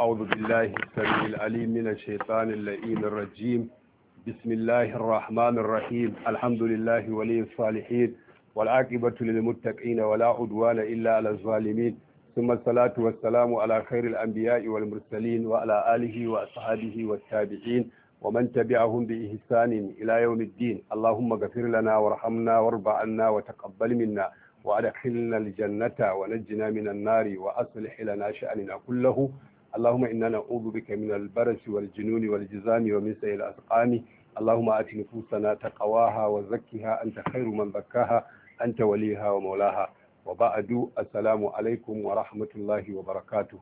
أعوذ بالله السميع العليم من الشيطان اللئيم الرجيم. بسم الله الرحمن الرحيم. الحمد لله ولي الصالحين والعاقبة للمتقين ولا عدوان إلا على الظالمين، ثم الصلاة والسلام على خير الأنبياء والمرسلين وعلى آله وأصحابه والتابعين ومن تبعهم بإحسان إلى يوم الدين. اللهم اغفر لنا وارحمنا وارض عنا وتقبل منا وأدخلنا الجنة ونجنا من النار وأصلح لنا شأننا كله. اللهم إنا نعوذ بك من البرس والجنون والجزام ومن سيء الأسقام. اللهم آت نفوسنا تقواها وزكها أنت خير من زكاها أنت وليها ومولاها. وبعد السلام عليكم ورحمة الله وبركاته.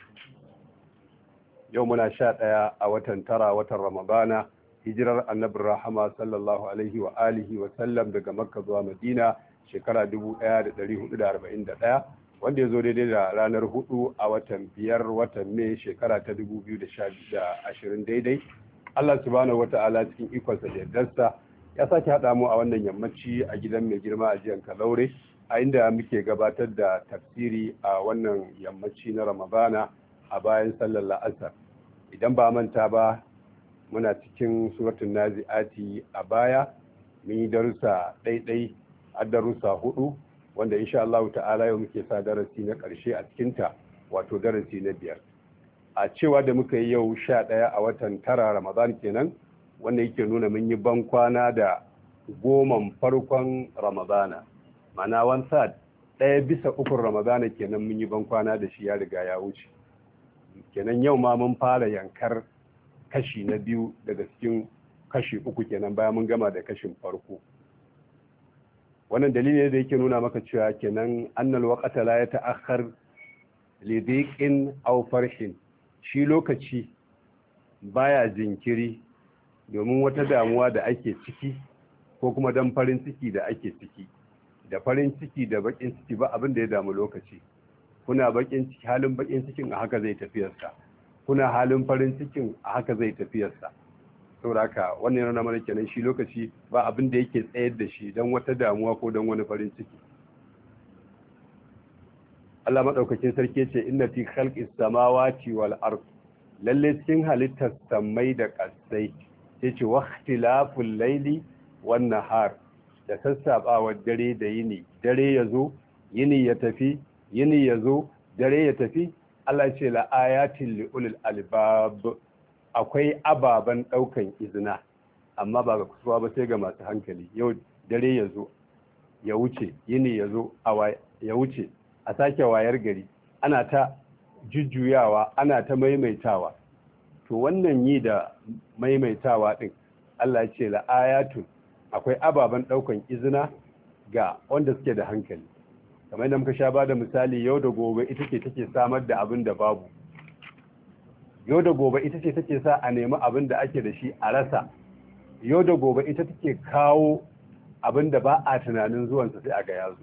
يومنا شاء وتن ترى وتن رمضان hijirar annabin rahama sallallahu alaihi wa alihi wa sallam daga makka zuwa madina shekara 1441 wanda ya zo daidai da ranar 4 a watan 5 watan mai shekara ta 2020 daidai. Allah subhanahu wata'ala cikin ikonsa da yardarsa ya sake haɗa mu a wannan yammaci a gidan mai girma a jiyan Kalaure, a inda muke gabatar da tafsiri a wannan yammaci na ramadana a bayan sallar la'asar. Idan ba manta ba, muna cikin suratul nazi'ati a baya, mun yi darussa ɗaiɗai a darussa 4 wanda insha Allah ta'ala yau muke sa darasi na ƙarshe a cikinta, wato darasi na 5. A cewa da muka yi yau 11 a watan 9 Ramadan kenan, wanda yake nuna mun yi ban kwana da 10 farkon Ramadana, ma'ana 1/3 ɗaya bisa 3 Ramadana kenan mun yi ban kwana da shi, ya riga ya wuce kenan. Yau ma mun fara yankar kashi na 2 daga cikin kashi 3 kenan, bayan mun gama da kashin farko. Wannan dalili ne da yake nuna maka cewa kenan annal waqata la yata'akhkhar li dhiqin aw farhin, shi lokaci baya jinkiri domin wata damuwa da ake ciki ko kuma dan farin ciki da ake ciki. Da farin ciki da bakin ciki ba abin da ya damu lokaci. Kuna bakin ciki, halin bakin cikin a haka zai tafiyarsa, kuna halin farin cikin a haka zai tafiyarsa. saboda haka wannan yana mana kenan shi lokaci ba abin da yake tsayar da shi don wata damuwa ko don wani farin ciki. Allah madaukakin sarki ce inna fi khalqis samawati wal ard, lalle cikin halittar samai da kasai yace waqtilaful layli wan nahar, da sassabawar dare da yini, dare yazo yini ya tafi, yini yazo dare ya tafi. Allah ce la ayatin li ulil albab, akwai ababen daukan izina, amma ba ga kusuwa ba sai ga masu hankali. Yau dare yazo ya wuce, yini yazo ya wuce, a sake wayar gari, ana ta jujjuyawa, ana ta maimaitawa. To wannan yi da maimaitawa din, Allah ya ce la ayatun, akwai ababen daukan izina ga wanda suke da hankali. Kamar yadda muka sha ba da misali, yau da gobe ita ce take samar da abin da babu. Yau da gobe ita ce take sa a nemi abin da ake da shi a rasa. Yau da gobe ita take kawo abin da ba a tunanin zuwansa sai a ga yazo.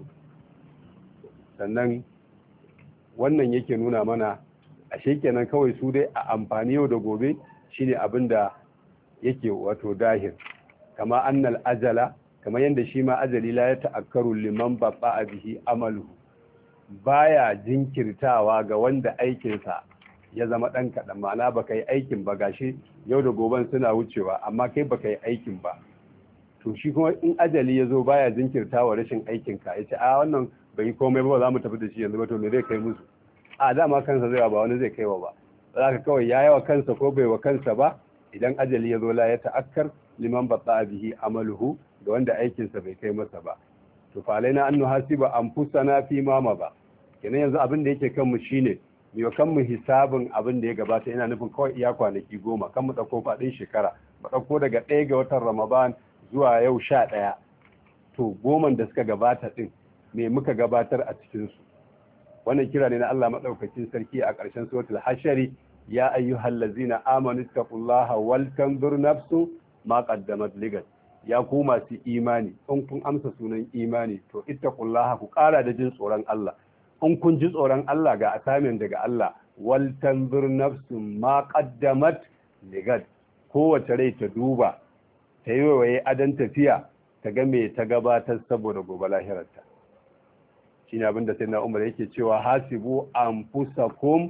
Sannan wannan yake nuna mana ashe kenan kawai su dai a amfani yau da gobe shine abin da yake wato dahir. Kama annal ajala, kamar yadda shi ma ajali la ya ta'akkaru liman ba'a bihi amaluhu, baya jinkirtawa ga wanda aikinsa ya zama dan kadan. Ma'ana baka yi aikin ba, gashi yau da goben suna wucewa amma kai baka yi aikin ba. To shi kuma in ajali ya zo baya jinkirtawa rashin aikinka, ya ce a wannan bai komai ba, za mu tafi da shi yanzu ba, to me zai kai musu? A dama kansa zai ba wani zai kaiwa ba. Za ka kawai ya yawa kansa ko bai wa kansa ba. Idan ajali ya zo la ya ta'akkar liman ba'a bihi amaluhu, da wanda aikinsa bai kai masa ba. To fa alaina an nuhasiba anfusana fi ma ba. Kenan yanzu abin da yake kanmu shine mu kan mu hisabin abin da ya gabata. Ina nufin kawai iya kwanaki 10, kan mu dauko fadin shekara, mu dauko daga 1 ga watan Ramadan zuwa yau 11. To 10 da suka gabata din me muka gabatar a cikin su? Wannan kira ne na Allah madaukakin sarki a ƙarshen suratul hashari, ya ayyuhallazina amanu taqullaha wal tanzur nafsu ma qaddamat ligad. Ya ku masu imani, in kun amsa sunan imani, to ittaqullaha, ku ƙara da jin tsoron Allah. In kun ji tsoron Allah, ga asamin daga Allah, wal tanzur nafsun ma qaddamat ligad. Kowace rai ta duba, ta yi waye adan tafiya, ta ga me ta gabatar saboda gobe lahirarta. Shine abinda sai na Umar yake cewa hasibu anfusakum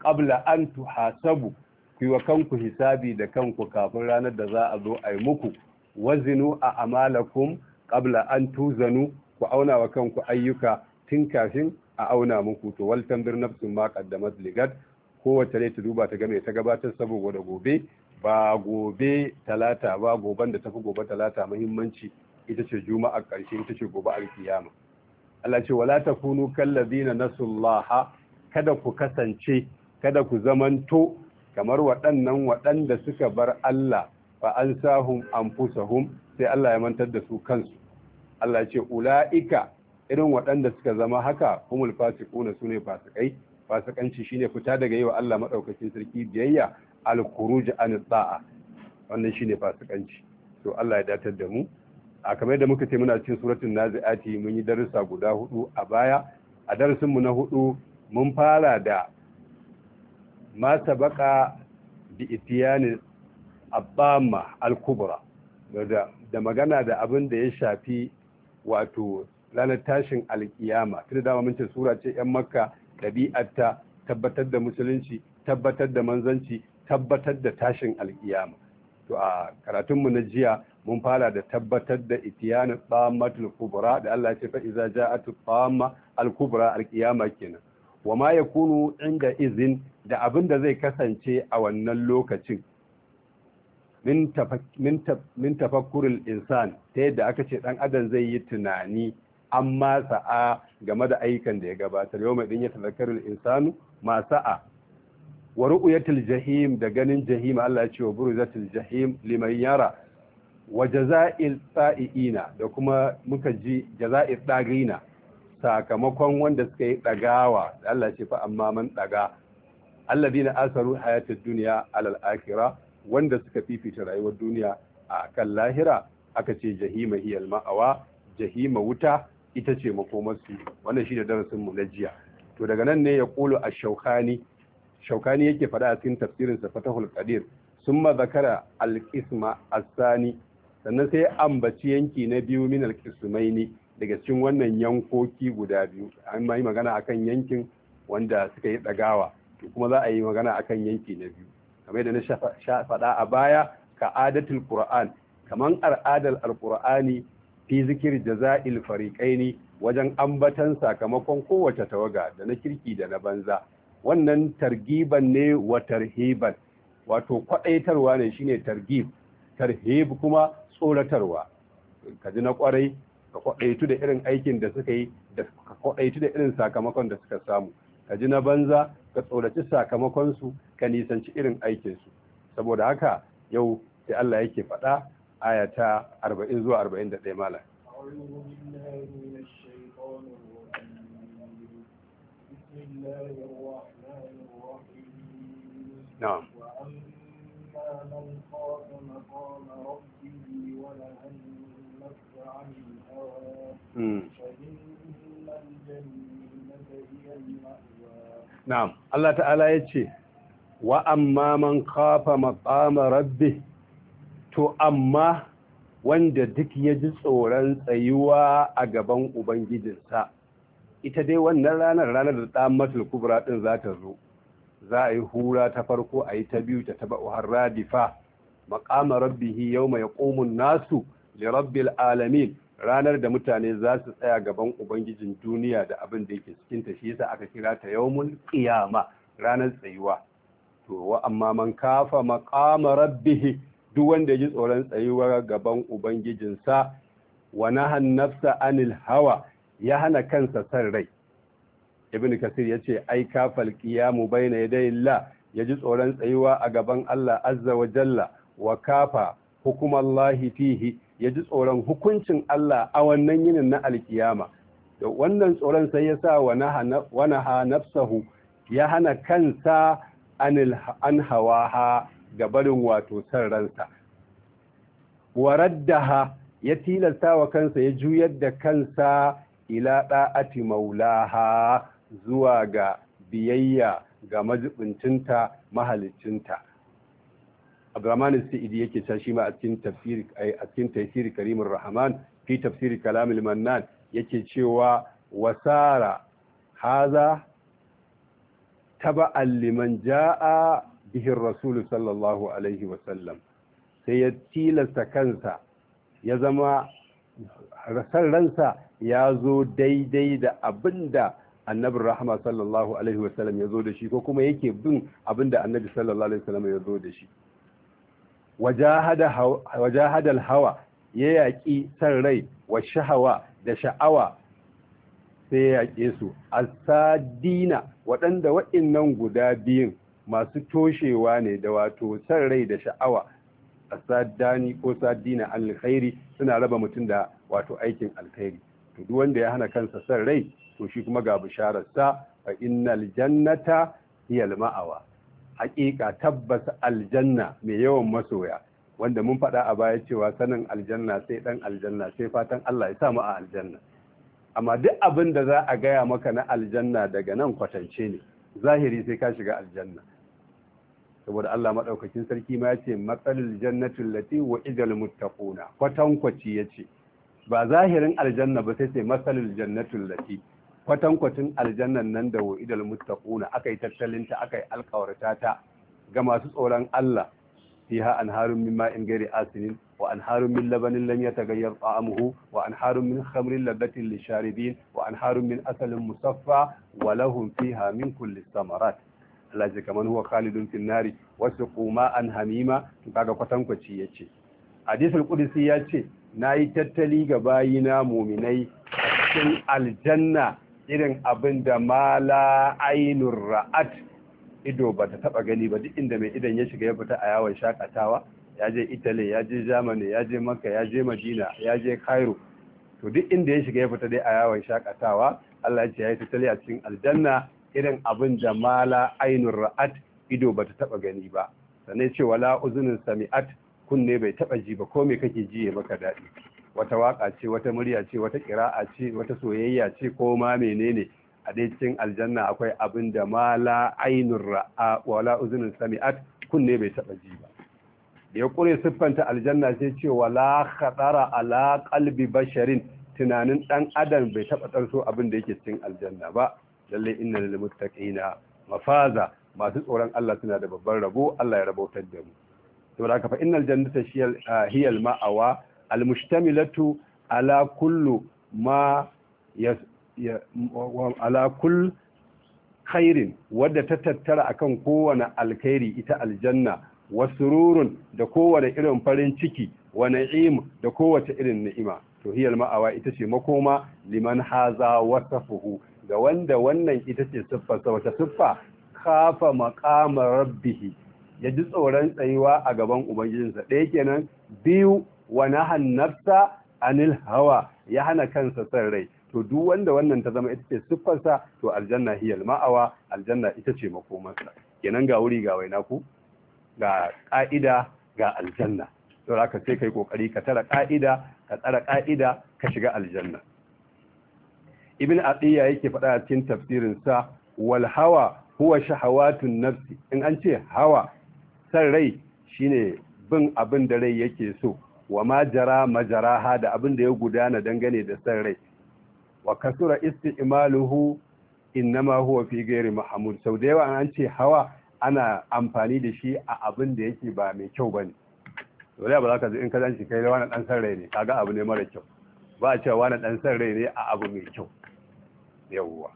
qabla an tuhasabu ku yi wa kanku hisabi da kanku kafin ranar da za a zo a yi muku wazinu a amalakum qabla an tuzanu ku auna wa kanku ayyuka tun kafin a auna muku to wal tanzir nafsun ma qaddamat ligad kowace rai ta duba ta game ta gabatar saboda gobe ba gobe talata ba goban da tafi gobe talata muhimmanci ita ce juma'a ƙarshe ita ce gobe alkiyama Allah ce wala takunu kallazina nasullaha kada ku kasance kada ku zamanto kamar waɗanda suka bar Allah fa ansahum anfusahum sai Allah ya mantar da su kansu Allah ya ce ula'ika irin waɗanda suka zama haka humul fasiquna sune fasikai fasikanci shine fita daga yawa Allah madaukakin sarki biyayya al-khuruj an ta'a wannan shine fasikanci to Allah ya datar da mu a kamar da muka ce muna cikin suratul naziati mun yi darussa guda 4 a baya a darasin mu na 4 mun fara da ma sabaka bi itiyani abama al-kubra da magana da abin da ya shafi wato ranar tashin alkiyama tunda dama mun ce sura ce yan makka ɗabi'arta tabbatar da musulunci tabbatar da manzanci tabbatar da tashin alkiyama to a karatunmu na jiya mun fara da tabbatar da itiyanu tsammatul kubra da Allah ya ce fa iza ja'atu tsamma al-kubra alkiyama kenan wa ma yakunu inda izin da abin da zai kasance a wannan lokacin min tafakkurul insan ta yadda aka ce dan adam zai yi tunani amma sa'a game da ayyukan da ya gabatar yau mai din ya tafakkarul insanu ma sa'a wa ru'yatul jahim da ganin jahim Allah ya ce wa buruzatul jahim liman yara wa jaza'il sa'iina da kuma muka ji jaza'il dagina sakamakon wanda suka yi dagawa Allah ya ce fa amma man daga alladina asaru hayatud dunya alal akhirah wanda suka fifita rayuwar duniya a kan lahira aka ce jahima hiyal ma'awa jahima wuta ita ce makomarsu wannan shi da darasinmu na jiya to daga nan ne ya kulu a shaukani yake faɗa a cikin tafsirinsa fatahul qadir sun ma zakara alƙisma asani sannan sai ambaci yanki na biyu min alƙismaini daga cikin wannan yankoki guda biyu an ma yi magana akan yankin wanda suka yi ɗagawa to kuma za a yi magana akan yanki na biyu kamar da na faɗa a baya ka adatul qur'an kaman al'adar alqur'ani fi zikir jaza'il fariqaini wajen ambatan sakamakon kowace tawaga da na kirki da na banza wannan targiban ne wa tarhiban wato kwadaitarwa ne shine tarhib kuma tsoratarwa kaji na kwarai ka kwadaitu da irin aikin da suka yi da ka kwadaitu da irin sakamakon da suka samu kaji na banza ka tsoraci sakamakon su ka nisanci irin aikin su saboda haka yau sai Allah yake faɗa aya ta 40 zuwa 41 malam na'am وأما من خاف مقام ربه ونهى النفس عن الهوى فإن الجنة هي المأوى نعم الله تعالى يقول وأما من خاف مقام ربه to amma wanda duk ya ji tsoron tsayuwa a gaban ubangijinsa ita dai wannan ranar da tsammatul kubra din za ta zo za a yi hura ta farko a yi ta biyu ta taba har radifa maqama rabbihi yawma yaqumun nasu li rabbil alamin ranar da mutane za su tsaya gaban ubangijin duniya da abin da yake cikin ta shi yasa aka kira ta yawmul qiyama ranar tsayuwa to wa amma man kafa maqama rabbihi duk wanda ya ji tsoron tsayuwar gaban ubangijinsa wa nahan nafsa anil hawa ya hana kansa san rai ibn kasir yace ai kafal qiyamu baina yaday Allah ya ji tsoron tsayuwa a gaban Allah azza wa jalla wa kafa hukumallahi fihi ya ji tsoron hukuncin Allah a wannan yinin na alkiyama da wannan tsoron sai ya sa wa naha nafsahu ya hana kansa an hawaha ga barin wato san ransa waraddaha ya tilasta wa kansa ya juyar da kansa ila da'ati maulaha zuwa ga biyayya ga majibincinta mahalicinta Abdurrahman Sa'idi yake cewa shi ma a cikin tafsir Karimur Rahman fi tafsir Kalamul Mannan yake cewa wasara haza taba'an liman ja'a bihi rasul sallallahu alaihi wasallam, sai ya tilasta kansa ya zama rasar ransa ya zo daidai da abinda annabi rahama sallallahu alaihi wasallam ya zo da shi, ko kuma yake bin abinda annabi sallallahu alaihi wasallam ya zo da shi. wajahada hawa ya yaƙi san rai wa shahawa da sha'awa, sai ya yaƙe su asadina, waɗanda waɗannan guda biyun masu toshewa ne da wato san rai da sha'awa. asadani ko sadina alkhairi suna raba mutum da wato aikin alkhairi. to duk wanda ya hana kansa san rai, to shi kuma ga bishararsa fa innal jannata hiya ma'awa. haƙiƙa tabbas aljanna mai yawan masoya, wanda mun faɗa a baya cewa sanin aljanna sai ɗan aljanna, sai fatan Allah ya samu a aljanna. amma duk abin da za a gaya maka na aljanna daga nan kwatance ne, zahiri sai ka shiga aljanna. saboda Allah maɗaukakin sarki ma ya ce matsalul jannatul lati wa idal muttaquna, kwatankwaci yace ba zahirin aljanna ba, sai matsalul jannatul lati, kwatankwacin aljannan nan da wa'idal muttaquna aka yi tattalinta, aka yi alkawarta ta ga masu tsoron Allah. fiha anharun min ma'in ghairi asinin wa anharun min labanin lam yataghayyar ta'amuhu wa anharun min khamrin ladhatin lisharibin wa anharun min asalin musaffa wa lahum fiha min kulli thamarat. Allah ya kaman huwa khalidun fin nari wasuqu ma'an hamima. to kaga kwatankwaci yace. hadisul qudsi yace nayi tattali ga bayina mu'minai a cikin aljanna irin abin da mala ainur ra'at, ido ba ta taba gani ba. duk inda mai idan ya shiga ya fita a yawon shakatawa, ya je Italy, ya je Germany, ya je Makka, ya je Madina, ya je Cairo, to duk inda ya shiga ya fita dai a yawon shakatawa, Allah ya ce ya yi tattali a cikin aljanna irin abin da mala ainur ra'at, ido ba ta taba gani ba. sannan ce wala uzunin sami'at, kunne bai taba ji ba, ko me kake ji ya maka daɗi. wata waka ce, wata murya ce, wata kira'a ce, wata soyayya ce, ko ma menene a dai cikin aljanna akwai abin da ma la ainur ra'a wala uzunin sami'at, kunne bai taba ji ba. da ya kure siffanta aljanna sai ce wala khatara ala qalbi basharin, tunanin dan adam bai taba tarso abin da yake cikin aljanna ba. lalle innal lil muttaqina mafaza, masu tsoron Allah suna da babban rabo. Allah ya rabautar da mu. saboda haka fa innal jannata hiya al ma'awa al mustamilatu ala kullu ma ala kull khairin, wadda ta tattara akan kowane alkhairi ita aljanna, wa sururun da kowane irin farin ciki, wa na'im da kowace irin ni'ima. to hiyal ma'awa ita ce makoma liman haza wasafuhu, ga wanda wannan ita ce siffarsa. wata siffa? khafa maqama rabbih, ya ji tsoron tsayuwa a gaban ubangijinsa. ɗaya kenan. biyu, wa nahan nafsa anil hawa, ya hana kansa san rai. to duk wanda wannan ta zama ita ce siffarsa, to aljanna hiyal ma'awa, aljanna ita ce makomarsa. kenan ga wuri ga waina ku, ga ka'ida ga aljanna. to haka sai kai kokari ka tara ka'ida, ka tsara ka'ida, ka shiga aljanna. ibn atiya yake faɗa a cikin tafsirin sa, wal hawa huwa shahawatun nafsi. in an ce hawa, san rai shine bin abin da rai yake so, wa ma jara majaraha, da abin da ya gudana dangane da san rai. wa kasura isti'maluhu innama huwa fi ghairi mahmud. sau da yawa an ce hawa ana amfani da shi a abin da yake ba mai kyau bane. dole ba za ka ji in ka zanci kai wani dan san rai ne, kaga abu ne mara kyau. ba a cewa wani dan san rai ne a abu mai kyau. yawwa.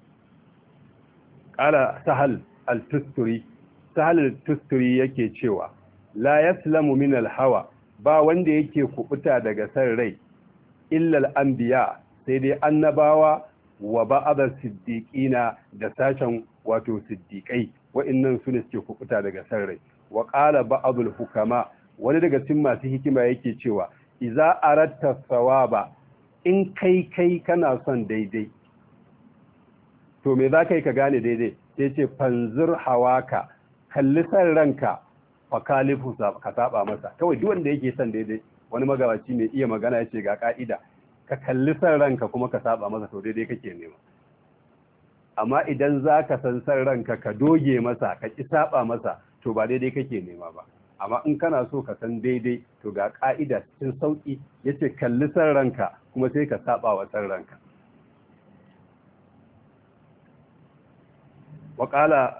qala sahal al-tusturi, sahal al-tusturi yake cewa la yaslamu min al-hawa, ba wanda yake kubuta daga san rai illa al-anbiya, sai dai annabawa, wa ba'da siddiqina, da sashen wato siddiqai. wa'annan su ne suke kubuta daga san rai. wa qala ba'dul hukama, wani daga cikin masu hikima yake cewa idza aratta sawaba, in kai kana son daidai, to me za ka yi ka gane daidai? sai ce fanzur hawaka, kalli san ranka, fa kalifu ka saba masa. kawai duk wanda yake son daidai, wani magabaci mai iya magana yace ga ka'ida, ka kalli san ranka kuma ka saba masa, to daidai kake nema. amma idan za ka san ranka ka doge masa, ka ki saba masa, to ba daidai kake nema ba. amma in kana so ka san daidai, to ga ka'ida cikin sauki, yace kalli san ranka kuma sai ka saba wa san ranka. wa qala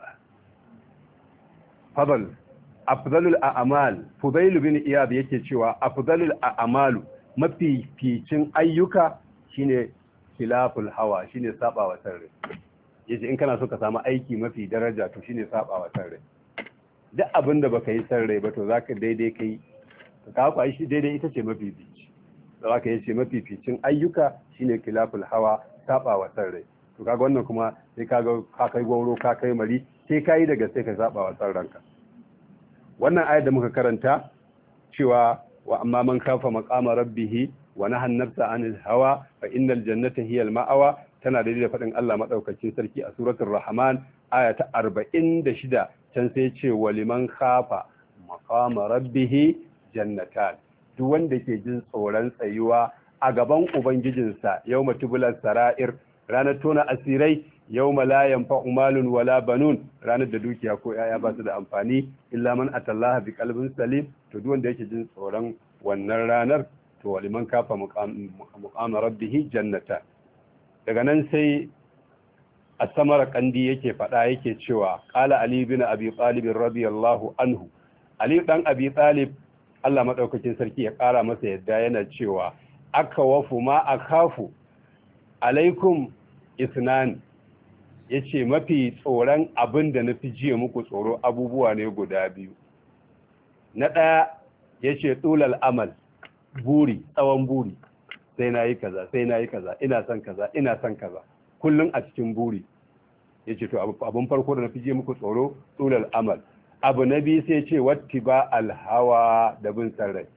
fadl afdalul a'mal Fudayl bin Iyad yake cewa afdalul a'malu mafi ficin ayyuka shine khilaful hawa, shine sabawa sarri. Yace in kana so ka samu aiki mafi daraja to shine sabawa sarri. Duk abinda baka yi sarri ba to zaka daidai kai ka ku shi daidai ita ce mafi fici. Zaka yace mafi ficin ayyuka shine khilaful hawa, sabawa sarri. To kaga wannan kuma sai kaga ka kai goro ka kai mari sai kai daga sai ka sabawa sarranka. Wannan ayar da muka karanta cewa wa amma man kafa maqama rabbih wa nahan nafsa anil hawa fa innal jannata hiyal ma'awa tana da faɗin Allah madaukakin sarki a suratul rahman aya ta 46 can sai ce wa liman kafa maqama rabbih jannatan. Duk wanda ke jin tsoron tsayuwa a gaban ubangijinsa yawma tubulas sara'ir, ranar tona asirai, yawma la yanfa'u malun wala banun, ranar da dukiya ko yaya ba su da amfani illa man atallaha bi qalbin salim. To duk wanda yake jin tsoron wannan ranar to waliman kafa muqama rabbih jannata. Daga nan sai as-samara kandi yake fada yake cewa qala ali bin abi talib radiyallahu anhu, ali dan abi talib Allah madaukakin sarki ya kara masa yadda yana cewa akawafu ma akafu alaikum isnan, yace mafi tsoron abin da nafi jiya muku tsoro abubuwa ne guda biyu. Na ɗaya yace tulal amal, buri, tsawon buri, sai nayi kaza sai nayi kaza, ina son kaza ina son kaza, kullun a cikin buri. Yace to abun farko da nafi jiya muku tsoro tulal amal. Abu na biyu sai ce wattiba alhawa, da bin san rai.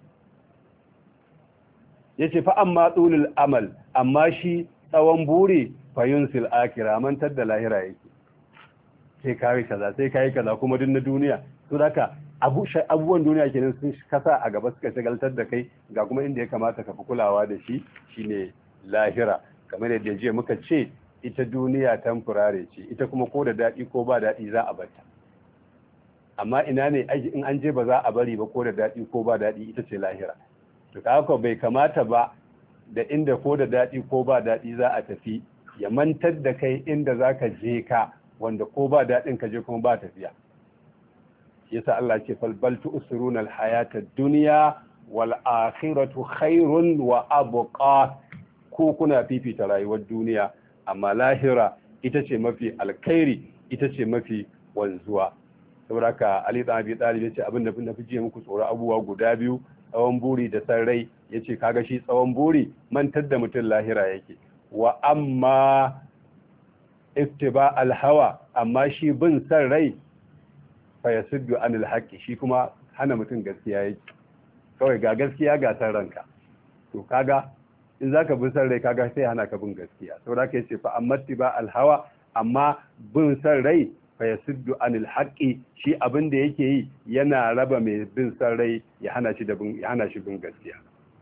Yace fa amma tulul amal, amma shi tsawon buri fayunsil akira, mantar da lahira yake. Sai kai kaza sai kai kaza kuma din na duniya. To haka abubuwan duniya kenan sun kasa a gaba suka shagaltar da kai, ga kuma inda ya kamata ka fi kulawa da shi shine lahira. Kamar yadda jiya muka ce ita duniya temporary ce, ita kuma ko da dadi ko ba dadi za a barta. Amma ina ne in an je ba za a bari ba ko da dadi ko ba dadi, ita ce lahira. To haka bai kamata ba da inda ko da dadi ko ba dadi za a tafi ya mantar da kai inda zaka je ka, wanda ko ba dadin ka je kuma ba tafiya. Yasa Allah ce fal bal tu'siruna al hayata ad-dunya wal akhiratu khairun wa abqa, ko kuna fifita rayuwar duniya amma lahira ita ce mafi alkhairi, ita ce mafi wanzuwa. Saboda haka Ali dan Abi Talib yace abin da na fi jiya muku tsoro abubuwa guda biyu, tsawon buri da san rai. Yace kaga shi tsawon buri mantar da mutum lahira yake, wa amma ittiba al hawa, amma shi bin san rai fa yasuddu anil haqqi, shi kuma hana mutum gaskiya yake. Kawai ga gaskiya ga san ranka, to kaga in zaka bin san rai kaga sai hana ka bin gaskiya. Saboda haka yace fa amma ittiba al hawa, amma bin san rai fa yasuddu anil haqqi, shi abin da yake yi yana raba mai bin san rai ya hana shi bin gaskiya.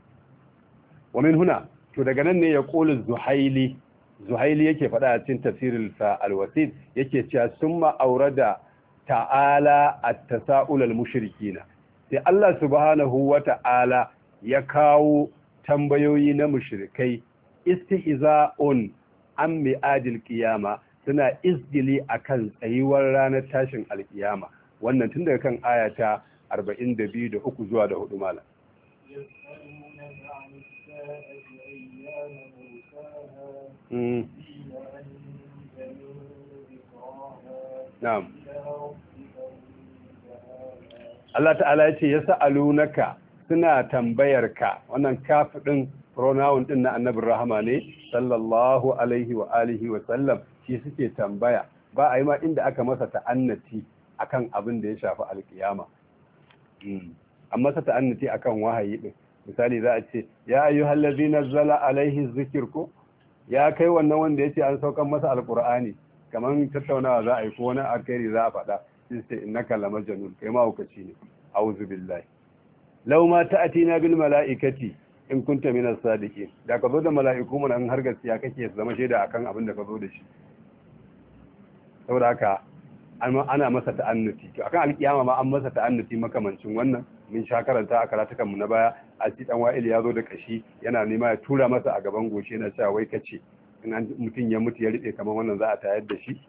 Wa min huna, to daga nan ne ya qulu Zuhaili yake faɗa a cikin tafsirin sa al-Wasit, yake cewa summa aurada ta'ala at-tasa'ul al-mushrikina, sai Allah subhanahu wa ta'ala ya kawo tambayoyi na mushrikai, istihza'un an mi'adil qiyama, suna izgili akan tsayuwar ranar tashin alkiyama. Wannan tun daga kan ayata 42 da 3 zuwa da 4 malam. Na'am. Allah ta'ala ya ce yas'alunaka, suna tambayarka. Wannan kafin pronoun din na annabin rahama ne sallallahu alaihi wa alihi wa sallam, shi suke tambaya. Ba a yi ma inda aka masa ta'annati akan abin da ya shafi alkiyama. An masa ta'annati akan wahayi din. Misali za a ce ya ayyuhal ladzina nazzala alaihi dhikr, ko ya kai wannan wanda yace an saukan masa alqur'ani, kaman tattaunawa za a yi ko wani alkhairi za a faɗa, sai innaka lamajnun, kai ma hukaci ne. A'udhu billahi. Law ma ta'tina bil mala'ikati in kunta minas sadiqin, da ka zo da mala'iku mun an har gaskiya kake zama shaida akan abin da ka zo da shi. Saboda haka ana masa ta'annuti, to akan alkiyama ma an masa ta'annuti makamancin wannan. Mun sha karanta a karatukan mu na baya, a ci dan wa'il ya zo da kashi yana nema ya tura masa a gaban goshi, yana cewa wai kace in mutum ya mutu ya rike kamar wannan za a tayar da shi.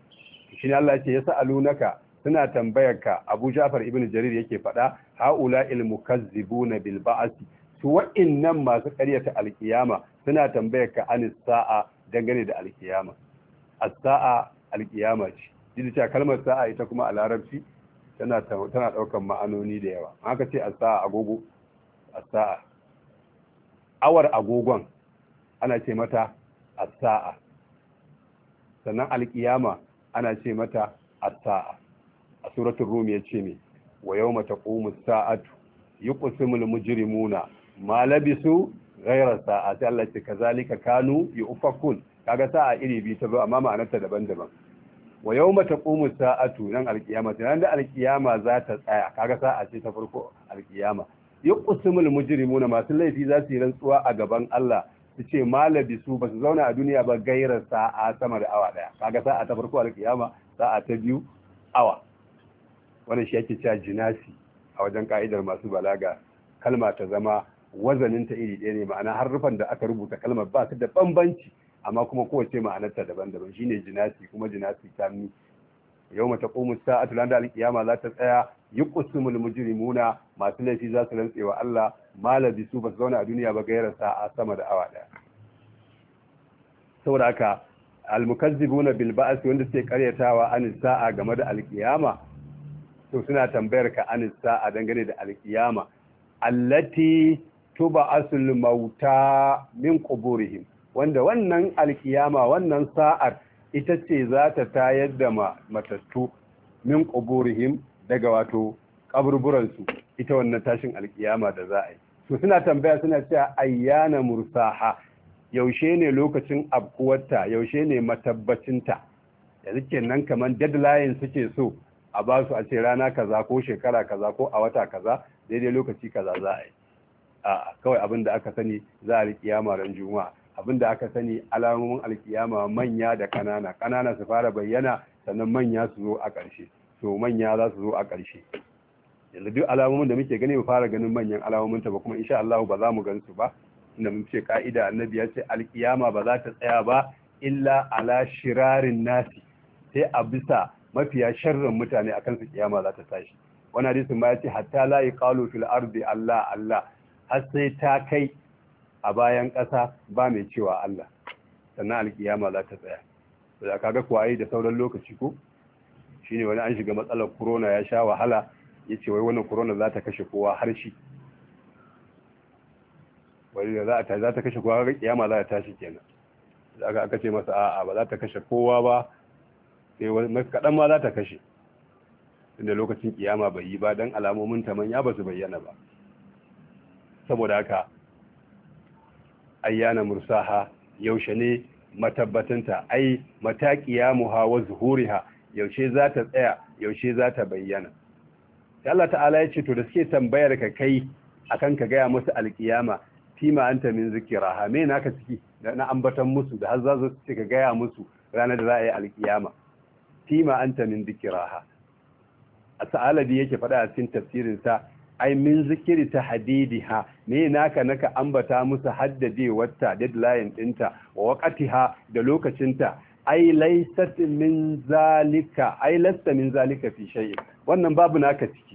shine Allah ya ce yas'alunaka suna tambayarka. Abu Ja'far ibn Jarir yake faɗa haula il mukazzibuna bil ba'th su wa'innan masu ƙaryata alkiyama suna tambayarka anis sa'a dangane da alkiyama. As-sa'a alkiyama ce cewa kalmar sa'a ita kuma a larabci tana daukan ma'anoni da yawa. Haka ce as-sa'a agogo, as-sa'a awar agogon ana ce mata as-sa'a, sannan alkiyama ana ce mata as-sa'a. A suratul rum yace me wa yawma taqumu as-sa'atu yuqsimul mujrimuna ma labisu ghayra sa'a, sai Allah ce kazalika kanu yufakun. Kaga sa'a iri biyu ta zo amma ma'anarta daban-daban. Wa yawma taqumu as-sa'atu nan alkiyama, nan da alkiyama za ta tsaya. Kaga sa'a ce ta farko alkiyama. Yuqsimul mujrimuna masu laifi za su yi rantsuwa a gaban Allah su ce malabisu ba su zauna a duniya ba gairar sa'a sama da awa daya. Kaga sa'a ta farko alkiyama, sa'a ta biyu awa. Wannan shi yake cewa jinasi a wajen ka'idar masu balaga. Kalma ta zama wazanin ta iri ɗaya ne, ma'ana harufan da aka rubuta kalmar ba su da bambanci amma kuma kowace ma'anarta daban-daban, shine jinasi. Kuma jinasi tammi yawma taqumu as-sa'atu landa al-qiyama za ta tsaya yuqsimul mujrimuna masu laifi za su rantse wa Allah malabisu ba su zauna a duniya ba gairar sa'a sama da awa daya. Saboda haka al-mukazzibuna bil ba'th wanda suke karyatawa an sa'a game da al-qiyama to suna tambayar ka an sa'a dangane da al-qiyama allati tub'asul mauta min quburihim, wanda wannan al-qiyama wannan sa'ar ita ce za ta tayar da matattu min quburihim daga wato kaburburansu, ita wannan tashin alkiyama da za a yi. To suna tambaya suna cewa ayyana mursaha, yaushe ne lokacin abkuwarta, yaushe ne matabbacinta. Yanzu kenan kaman deadline suke so a ba su a ce rana kaza ko shekara kaza ko a wata kaza daidai lokaci kaza za a yi. A kawai abin da aka sani za a alkiyama ran juma'a, abin da aka sani alamomin alkiyama manya da kanana su fara bayyana sannan manya su zo a ƙarshe. To manya za su zo a ƙarshe. Yanzu duk alamomin da muke gani mu fara ganin manyan alamomin ta ba, kuma insha Allah ba za mu gan su ba, inda mun ce ka'ida annabi ya ce alkiyama ba za ta tsaya ba illa ala shirarin nasi, sai a bisa mafiya sharrin mutane akan su kiyama za ta tashi. Wannan hadisin ma ya ce hatta la yaqalu fil ardi Allah Allah, har sai ta kai a bayan ƙasa ba mai cewa Allah, sannan alkiyama za ta tsaya. Da kaga kuwa yi da sauran lokaci ko shine wani an shiga matsalar corona ya sha wahala, ya ce wai wannan corona za ta kashe kowa har shi, wani da za ta kashe kowa ga kiyama za ta tashi kenan. Da aka ce masa a'a ba za ta kashe kowa ba, sai wani kaɗan ma za ta kashe, inda lokacin kiyama bai yi ba dan alamomin ta manya ba su bayyana ba. Saboda haka ayyana mursaha, yaushe ne matabbatanta, ai mata qiyamuha wa zuhuriha, yaushe za ta tsaya, yaushe za ta bayyana. sai Allah ta'ala ya ce to da suke tambayar ka kai akan ka gaya musu alkiyama, fima anta min zikraha, me naka ciki na ambatan musu da har za su ce ka gaya musu ranar da za a yi alkiyama, fima anta min zikraha. a sa'alabi yake faɗa a cikin tafsirin sa ai min zikiri ta hadidiha, me naka ambata musu haddade wata deadline dinta wa waqtiha da lokacinta, ai laysat min zalika, ai lasta min zalika fi shay'in, wannan babu naka ciki.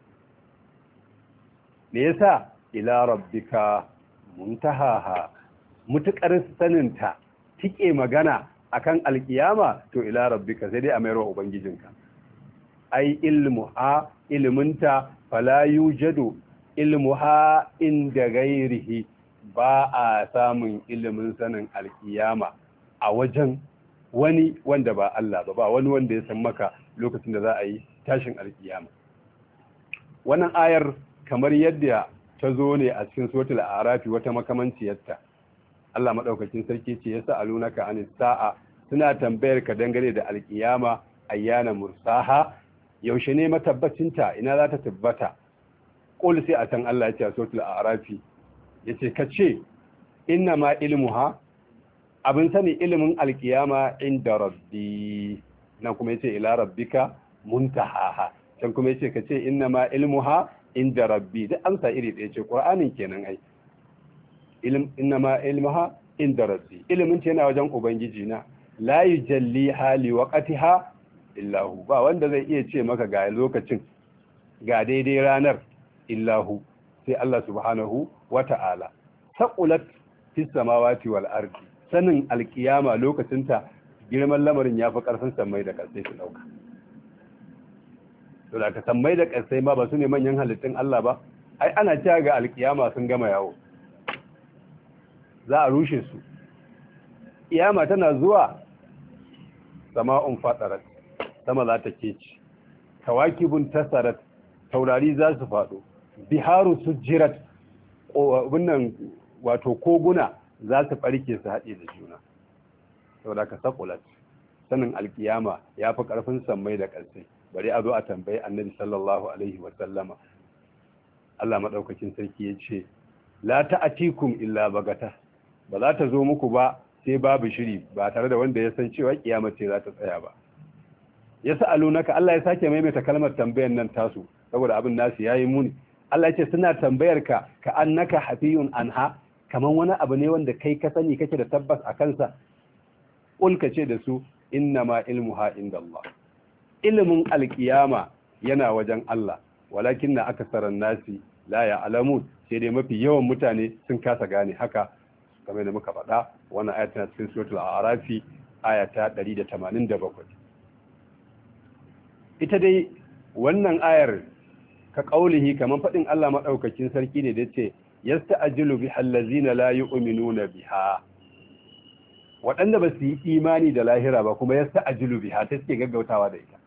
Me yasa? Ila rabbika muntahaha, mutukar saninta tike magana akan alkiyama to ila rabbika sai dai a mayarwa ubangijinka. ai ilmuha, ilminta fala yujadu ilmuha inda gairihi, ba a samun ilimin sanin alkiyama a wajen wani wanda ba Allah ba wani wanda ya san maka lokacin da za a yi tashin alkiyama. Wannan ayar kamar yadda ta zo ne a cikin suratul a'raf wata makamanciyarta. Allah madaukakin sarki ce yasa alunaka anis sa'a, suna tambayar ka dangane da alkiyama ayyana mursaha, yaushe ne matabbacinta, ina za ta tabbata. Qul sai a san Allah ya ce a suratul a'raf yace kace inna ma ilmuha, abin sani ilimin alkiyama inda rabbi, nan kuma yace ila rabbika muntahaha, can kuma yace kace inna ma ilmuha inda rabbi, duk amsa iri ɗaya ce, qur'anin kenan ai. Inna ma ilmuha inda rabbi, ilimin ta yana wajen ubangiji na, la yujalliha li waqtiha illahu, ba wanda zai iya ce maka ga lokacin ga daidai ranar illahu sai Allah subhanahu wata'ala. Taqulat fis samawati wal ardi, sanin alkiyama lokacinta girman lamarin yafi karfin sammai da ƙasai su dauka. To da ka sammai da ƙasai ma ba su ne manyan halittun Allah ba, ai ana cewa ga alkiyama sun gama yawo, za a rushe su. Kiyama tana zuwa, sama'un fatarat, sama za ta keci, kawakibun tasarat, taurari za su faɗo, biharu sujjirat, wannan wato koguna za su ɓarke su haɗe da juna. Saboda ka saƙulat, sanin alkiyama ya fi ƙarfin sammai da ƙarsai. Bari a zo a tambayi annabi sallallahu alaihi wa sallama. Allah maɗaukakin sarki ya ce, la ta'atikum illa bagata, ba za ta zo muku ba sai babu shiri, ba tare da wanda ya san cewa kiyama ce za ta tsaya ba. Ya sa'alunaka, Allah ya sake maimaita kalmar tambayar nan tasu saboda abin nasu yayi muni. Allah ya ce suna tambayar ka annaka hafiyun anha, kaman wani abu ne wanda kai ka sani kake da tabbas a kansa. Ulka ce da su, innama ilmuha indallah, ilimin alkiyama yana wajen Allah, walakinna aksaran nasi la ya'lamun, sai dai mafi yawan mutane sun kasa gane haka. Kamar da muka faɗa, wannan ayat tana cikin suratul a'raf aya ta 187. Ita dai wannan ayar ka kaulihi kaman faɗin Allah madaukakin sarki ne da yace yasta'jilu bihal ladzina la yu'minuna biha, waɗanda ba su yi imani da lahira ba kuma yasta'jilu biha ta suke gaggautawa da ita.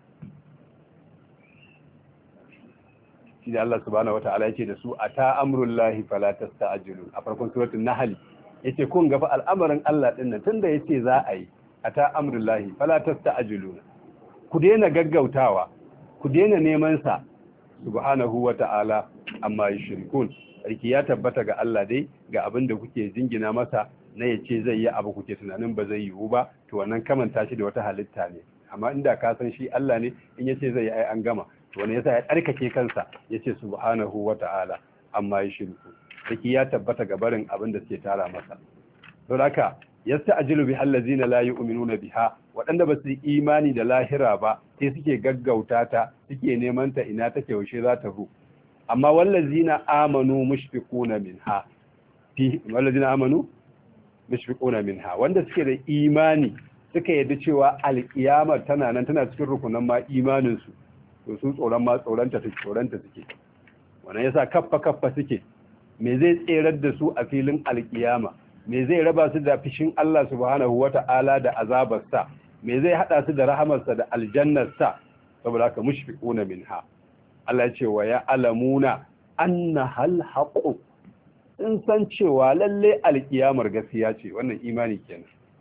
Shi da Allah subhanahu wata'ala yace da su ata amrullahi fala tasta'jilu, a farkon suratul nahl yace kun ga fa al'amarin Allah din nan tunda yace za a yi ata amrullahi fala tasta'jiluna, ku daina gaggautawa, ku daina neman sa subhanahu wata'ala amma yushrikun. Sarki ya tabbata ga Allah dai ga abin da kuke jingina masa na yace zai yi abu kuke tunanin ba zai yiwu ba, to wannan kamanta shi da wata halitta ne. Amma inda ka san shi Allah ne, in yace zai yi ai an gama. To wannan yasa ya tsarkake kansa yace subhanahu wata'ala amma yushrikun. Sarki ya tabbata ga barin abin da suke tara masa. Don haka yasta'jilu bi allazina la yu'minuna biha, waɗanda ba su yi imani da lahira ba sai suke gaggauta ta, suke neman ta ina take yaushe za ta ru. Amma wallazina amanu mushfiquna minha, wallazina amanu mushfiquna minha, wanda suke da imani suka yarda cewa alkiyama tana nan, tana cikin rukunan ma imanin su, to su tsoronta suke. Wannan yasa kaffa suke, me zai tserar da su a filin alkiyama, me zai raba su da fishin Allah subhanahu wata'ala da azabarsa, me zai hada su da rahamarsa da aljannarsa. Saboda haka mushfiquna minha, Allah ya ce wa ya'lamuna anna hal haqu, in san cewa lalle alkiyamar gaskiya ce. Wannan imani kenan.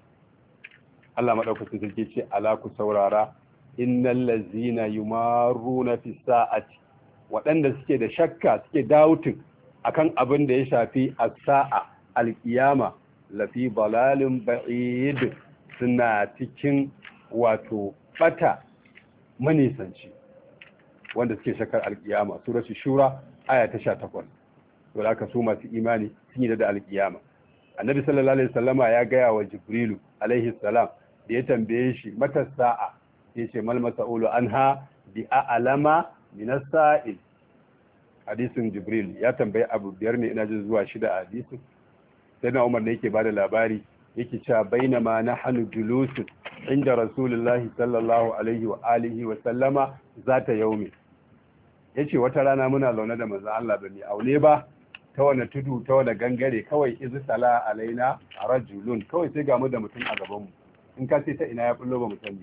Allah madaukakin sarki ce ala ku saurara, innal ladzina yumaruna fi sa'ati, waɗanda suke da shakka suke doubting akan abin da ya shafi as-sa'a alkiyama, lafi balalin ba'id, suna cikin wato bata manisanci, wanda suke shakar alkiyama. Suratul shura aya ta 18. to da aka so masu imani sun yi da alkiyama. Annabi sallallahu alaihi wasallama ya gaya wa Jibrilu alaihi salam da ya tambaye shi mata sa'a, ya ce mal mas'ulu anha bi a'lama min as-sa'il. Hadisin Jibril ya tambaye abu biyar ne, ina jin zuwa shida a hadisin. Sai na Umar ne yake bada labari, yake cewa bainama nahnu julusun inda Rasulullahi sallallahu alaihi wa alihi wa sallama zata yaumi. Yace wata rana muna zaune da manzon Allah bani aune ba, ta wani tudu ta wani gangare, kawai izu sala alaina rajulun, kawai sai ga mu da mutum a gaban mu. In ka ce ta ina ya bullo ba mu sani.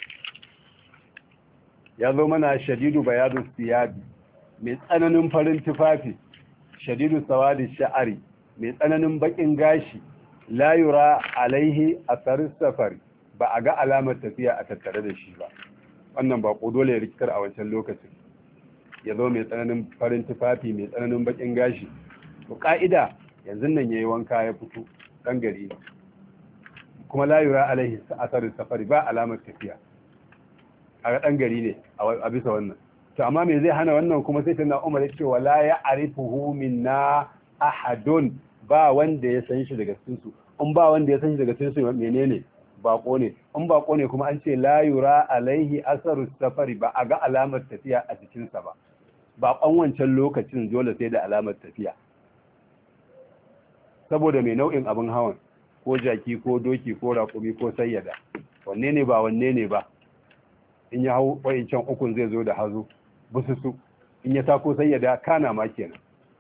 Ya zo mana shadidu bayadu siyabi, mai tsananin farin tufafi, shadidu sawadi sha'ari, mai tsananin bakin gashi, la yura alaihi asar safari, ba a ga alamar tafiya a tattare da shi ba. Wannan ba ko dole ya rikitar a wancan lokacin. Ya zo mai tsananin farin tufafi, mai tsananin bakin gashi. To ka'ida yanzu nan yayi wanka ya fito dan gari, kuma la yura alaihi asar safari, ba alamar tafiya. A dan gari ne a bisa wannan. To amma me zai hana wannan kuma sai tana Umar ya ce wala ya arifuhu minna ahadun, ba wanda ya san shi daga cikin su. In ba wanda ya san shi daga cikin su menene? bako ne, in bako ne kuma an ce la yura alaihi asaru safari, ba a ga alamar tafiya a jikinsa ba. Bakon wancan lokacin dole sai da alamar tafiya, saboda mai nau'in abin hawan, ko jaki ko doki ko raƙumi ko sayyada, wanne ne ba in ya hau wayancan ukun zai zo da hazo bususu, in ya tako sayyada kana ma kenan.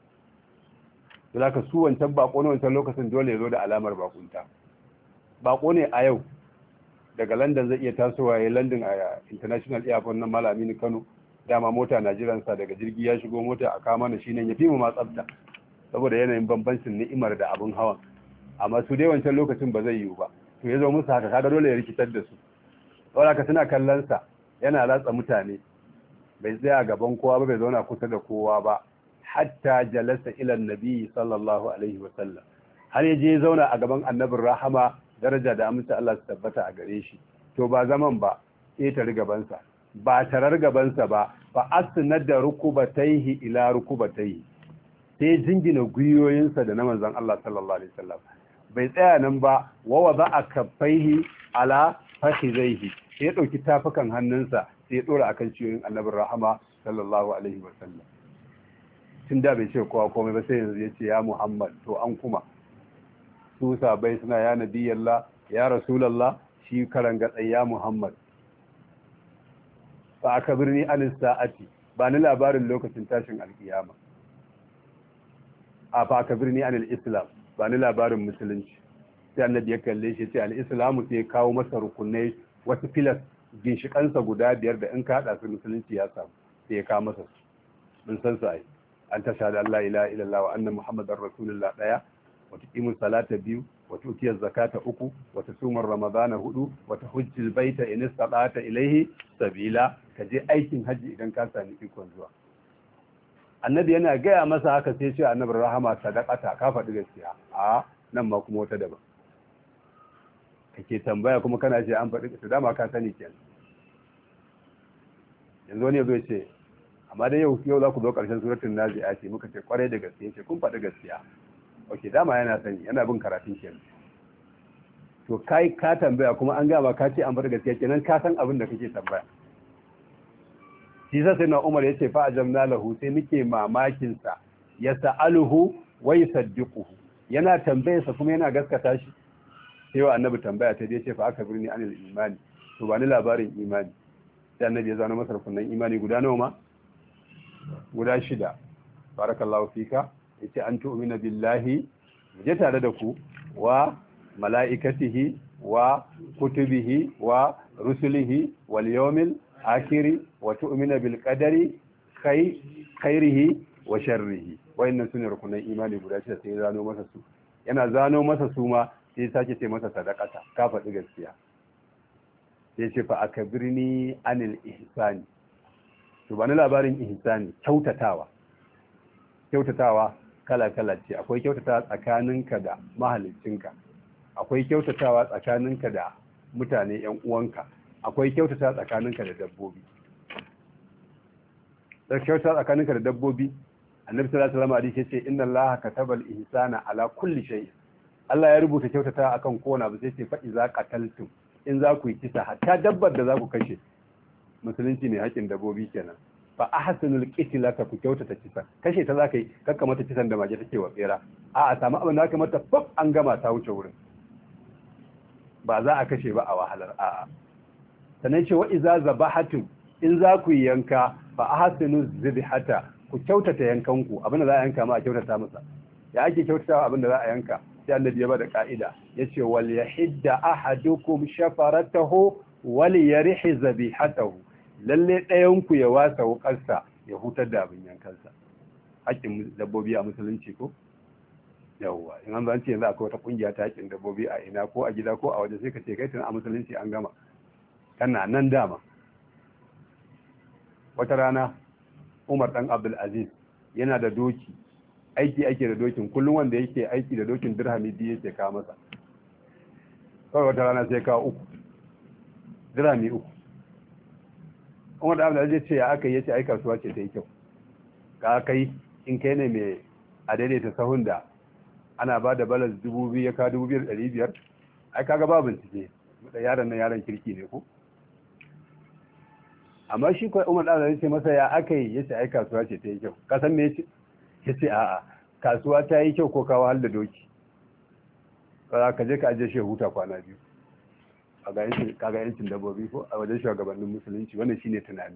Zaka su wancan bako ne wancan lokacin dole ya zo da alamar bakunta. Bako ne a yau daga London zai iya tasowa ya London a International Airport na Malami Kano, dama mota na jiransa, daga jirgi ya shigo mota a kama na shine ya fi mu ma tsafta saboda yanayin bambancin ni'imar da abin hawan. Amma su dai wancan lokacin ba zai yiwu ba, to ya zo musu haka, kaga dole ya rikitar da su. saboda ka suna kallon sa yana latsa mutane, bai tsaya gaban kowa ba, bai zauna kusa da kowa ba, hatta jalasa ila annabi sallallahu alaihi wasallam, har ya je zauna a gaban annabin rahama, daraja da amince Allah su tabbata a gare shi. To ba zaman ba, ƙetare gabansa, ba tarar gabansa ba, fa asnada rukubataihi ila rukubataihi, sai jingina guyoyinsa da na manzon Allah sallallahu alaihi wasallam. Bai tsaya nan ba, wa wada'a kaffaihi ala fakhidaihi, sai ya dauki tafukan hannunsa sai ya dora akan ciyoyin annabin rahama sallallahu alaihi wasallam. Tun da bai ce kowa komai ba, sai yanzu ya ce ya Muhammad. To an kuma su sabai suna ya nabiyallah, ya rasulallah, shi karanga ya Muhammad. Fa aka birni anis sa'ati, ba ni labarin lokacin tashin alkiyama. Fa aka birni anil islam, ba ni labarin musulunci. Sai annabi ya kalle shi, sai al-islamu sai kawo masa rukunai, wasu filas ginshikansa guda 5 da in ka hada su musulunci ya samu, sai ya kawo masa su. Mun san su ai, an tashhadu an la ilaha illallah wa anna muhammadar rasulullah 1, wa tuqimus salata 2, wa tu'tiyaz zakata 3, wa tasumar ramadana 4, wa tahujjul baita in istata'ta ilayhi sabila, ka je aikin haji idan ka sami ikon zuwa. Annabi yana gaya masa haka sai ce annabi rahama sadaqata, ka faɗi gaskiya. A nan ma kuma wata daban kake tambaya kuma kana ce an faɗi gaskiya, dama ka sani kenan. Yanzu wani yazo ya ce amma dai yau za ku zo ƙarshen suratul nazi'at, muka ce kwarai da gaskiya, ce kun faɗi gaskiya. Ok, dama yana sani, yana bin karatun kenan. To kai ka tambaya kuma an gama ka ce an faɗi gaskiya, kenan ka san abin da kake tambaya. Shi sai na Umar ya ce fa ajamna lahu, sai muke mamakin sa, ya sa'aluhu wa yusaddiquhu, yana tambayarsa kuma yana gaskata shi. Sai wa annabi tambaya ta dai ce fa aka birni anil imani, to ba ni labarin imani. Sai annabi ya zana masa rukunan imani guda nawa ma? Guda 6. Barakallahu fika. Yace an tu'mina billahi, je tare da ku, wa mala'ikatihi wa kutubihi wa rusulihi wal yawmil akhir, wa tu'mina bil qadari khairihi wa sharrihi. Wayannan sune rukunan imani guda 6, sai zano masa su. Yana zano masa su ma sai sake ce masa sadaqata, ka faɗi gaskiya. Sai ce fa akbirni anil ihsani, to bani labarin ihsani, kyautatawa. Kyautatawa kala-kala ce, akwai kyautatawa tsakaninka da mahalicinka, akwai kyautatawa tsakaninka da mutane ‘yan uwanka, akwai kyautatawa tsakaninka da dabbobi. Kyautatawa tsakaninka da dabbobi, annabi sallallahu alaihi wasallam ya ce inna allaha kataba al-ihsana ala kulli shay. Allah ya rubuta kyautatawa akan kowane abu, sai ce fa iza qataltum, in za ku yi kisa, hatta dabbar da za ku kashe, musulunci ne haƙin dabbobi kenan. Fa ahsanul qitla, ka ku kyautata kisa, kashe ta zaka yi, kakka mata kisan da mage take wa bera. A samu abin da aka mata faf, an gama, ta wuce wurin, ba za a kashe ba a wahalar. A'a, sannan ce wa iza zabahatum, in za ku yi yanka, fa ahsinu zibhata, ku kyautata yankanku, abin da za a yanka ma a kyautata masa. Ya ake kyautatawa abin da za a yanka? Sai annabi ya bada ka'ida, yace wal yahidda ahadukum shafaratahu wal yarih zabihatahu, lalle ɗayanku ya wasa wukarsa ya hutar da abin yankansa. Haƙƙin dabbobi a musulunci ko? Yawwa, in an zance yanzu akwai wata ƙungiya ta haƙƙin dabbobi a ina ko a gida ko a waje, sai ka ce kai tun a musulunci an gama, tana nan dama. Wata rana Umar ɗan Abdul Aziz yana da doki, aiki ake da dokin, kullum wanda yake aiki da dokin dirhami 2 yake kawo masa. Kawai wata rana sai kawo 3, dirhami 3. Umar da Abdullahi zai ce ya aka yi, ce ai kasuwa ce ta yi kyau. Ka kai in kai ne mai a daidaita sahun da ana ba da balas 2,000 ya ka 2,500, ai kaga ba bincike, yaron nan yaron kirki ne ko amma shi ko Umar dan ya ce masa ya akai yace ai kasuwa ce ta yi kyau ka san me yace yace a'a kasuwa ta yi kyau ko kawo hal da doki ka je ka aje shi huta kwana biyu kaga yancin dabbobi ko a wajen shugabannin musulunci wannan shine tunani